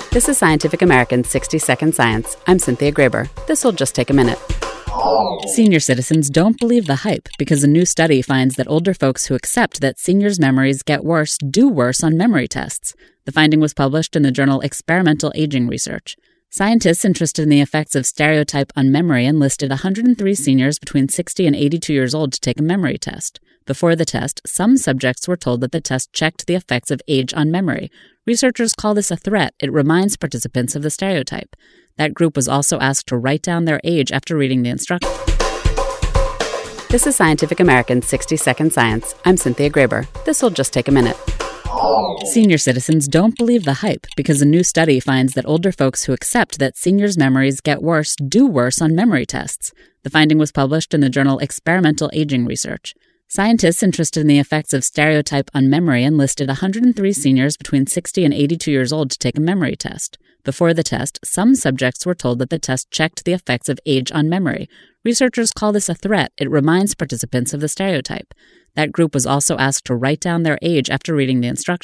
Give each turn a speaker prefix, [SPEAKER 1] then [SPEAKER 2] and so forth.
[SPEAKER 1] This is Scientific American's 60-Second Science. I'm Cynthia Graber. This'll just take a minute.
[SPEAKER 2] Senior citizens don't believe the hype because a new study finds that older folks who accept that seniors' memories get worse do worse on memory tests. The finding was published in the journal Experimental Aging Research. Scientists interested in the effects of stereotype on memory enlisted 103 seniors between 60 and 82 years old to take a memory test. Before the test, some subjects were told that the test checked the effects of age on memory. Researchers call this a threat. It reminds participants of the stereotype. That group was also asked to write down their age after reading the instructions.
[SPEAKER 1] This is Scientific American's 60-Second Science. I'm Cynthia Graber. This'll just take a minute.
[SPEAKER 2] Senior citizens don't believe the hype because a new study finds that older folks who accept that seniors' memories get worse do worse on memory tests. The finding was published in the journal Experimental Aging Research. Scientists interested in the effects of stereotype on memory enlisted 103 seniors between 60 and 82 years old to take a memory test. Before the test, some subjects were told that the test checked the effects of age on memory. Researchers call this a threat. It reminds participants of the stereotype. That group was also asked to write down their age after reading the instructions.